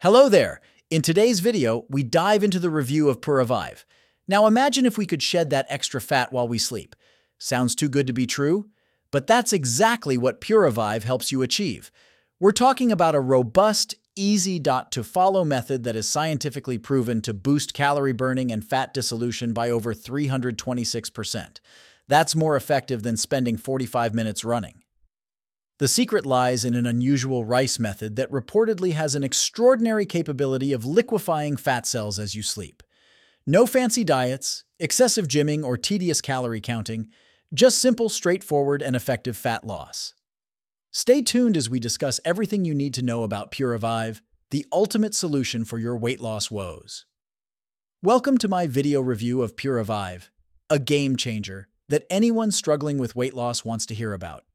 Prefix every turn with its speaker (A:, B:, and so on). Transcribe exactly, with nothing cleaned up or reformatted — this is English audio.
A: Hello there! In today's video, we dive into the review of Puravive. Now imagine if we could shed that extra fat while we sleep. Sounds too good to be true? But that's exactly what Puravive helps you achieve. We're talking about a robust, easy-to-follow method that is scientifically proven to boost calorie burning and fat dissolution by over three hundred twenty-six percent. That's more effective than spending forty-five minutes running. The secret lies in an unusual rice method that reportedly has an extraordinary capability of liquefying fat cells as you sleep. No fancy diets, excessive gymming, or tedious calorie counting, just simple, straightforward, and effective fat loss. Stay tuned as we discuss everything you need to know about Puravive, the ultimate solution for your weight loss woes. Welcome to my video review of Puravive, a game changer that anyone struggling with weight loss wants to hear about.